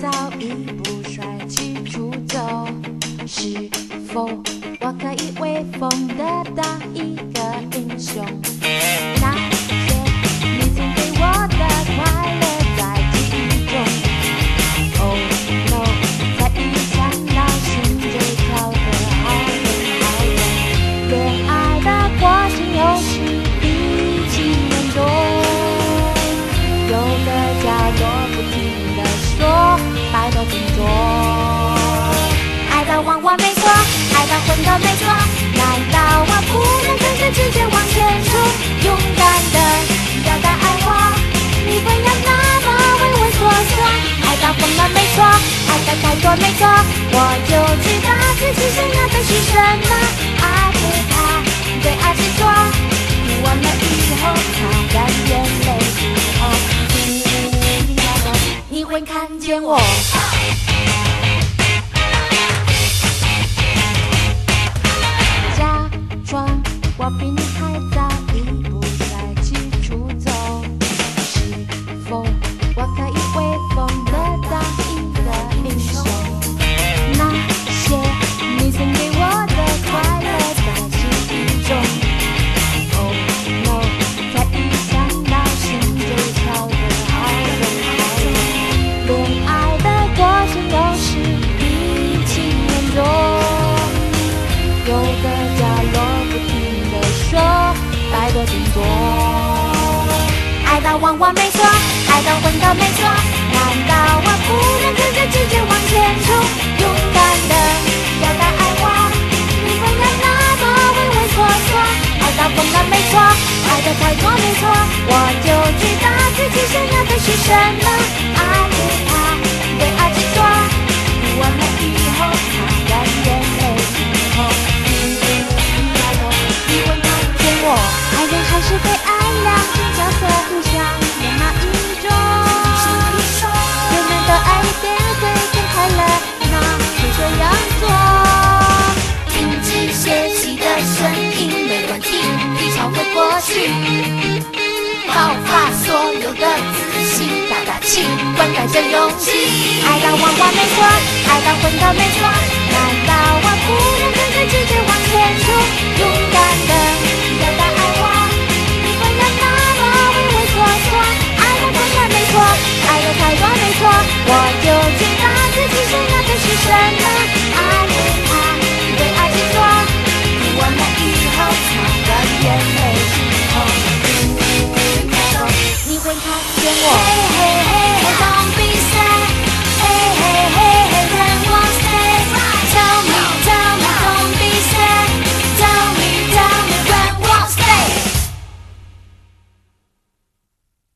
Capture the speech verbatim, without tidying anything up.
早一步帅气出走？是否我可以威风地当一个英雄？那些你曾给我的快乐在记忆中。Oh no， 才一想到心就跳得好远好远。恋爱的过程有时比情人多，有个角落不停地说拜托请坐。爱到忘我没错，爱到昏头没错，难道我不能跟着直觉往前冲？勇敢的表达爱我，你不要那么畏畏缩缩。爱到疯了没错，爱到太多没错，我就知道自己想要的是什么。爱不怕，对爱执着，完了以后擦干眼泪之后，你会看见我。假装我比你还早一步帅气出走，是否我可以威风地当一个英雄？那些你曾给我的快乐在记忆中。Oh no， 才一想到心就跳得好远好远。恋爱的过程有时比情人多，有个角落不停地说拜托请坐。爱到忘我没错，爱到昏头没错，难道我不能跟着直觉往前冲？勇敢的表达爱我，你不要那么畏畏缩缩。爱到疯了没错，爱的太多没错，我就知道自己想要的是什么。爱不怕，对爱执着，完了以后擦干眼泪之后，你会看见我。爱人还是被爱，两种角色互相演哪一种？有人的爱一点会更快乐，那就这样做。停止泄气的声音，没关系，一笑会过去。爆发所有的自信，打打气，灌溉着勇气。爱到忘我没错，爱到昏头没错。